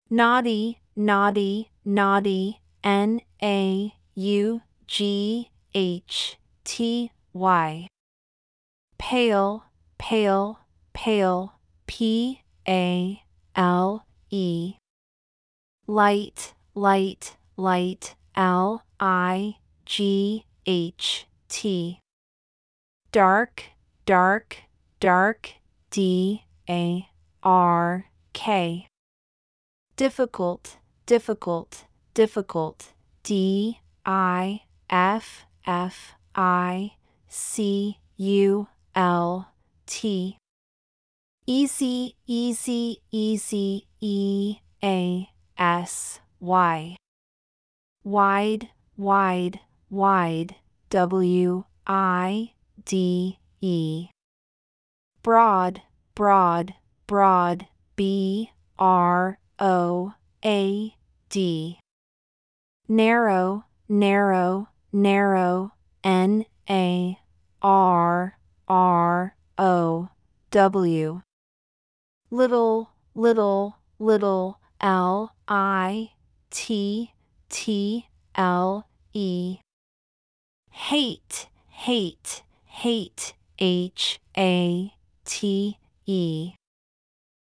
naughty, naughty, naughty, N-A-U-G-H-T-Y. Pale, pale, pale, P-A-L-E. Light, light, light, L-I-G-H-T. Dark, dark, dark, D-A-R-K. Difficult, difficult, difficult, D-I-F-F-I-C-U-L-T. Easy, easy, easy, E-A-S-Y. Wide, wide, wide, W-I-D-E. Broad, broad, broad, B-R-O-A-D. Narrow, narrow, narrow, N-A-R-R-O-W. Little, little, little, L-I-T-T-L-E. Hate, hate, hate, H-A-T-E.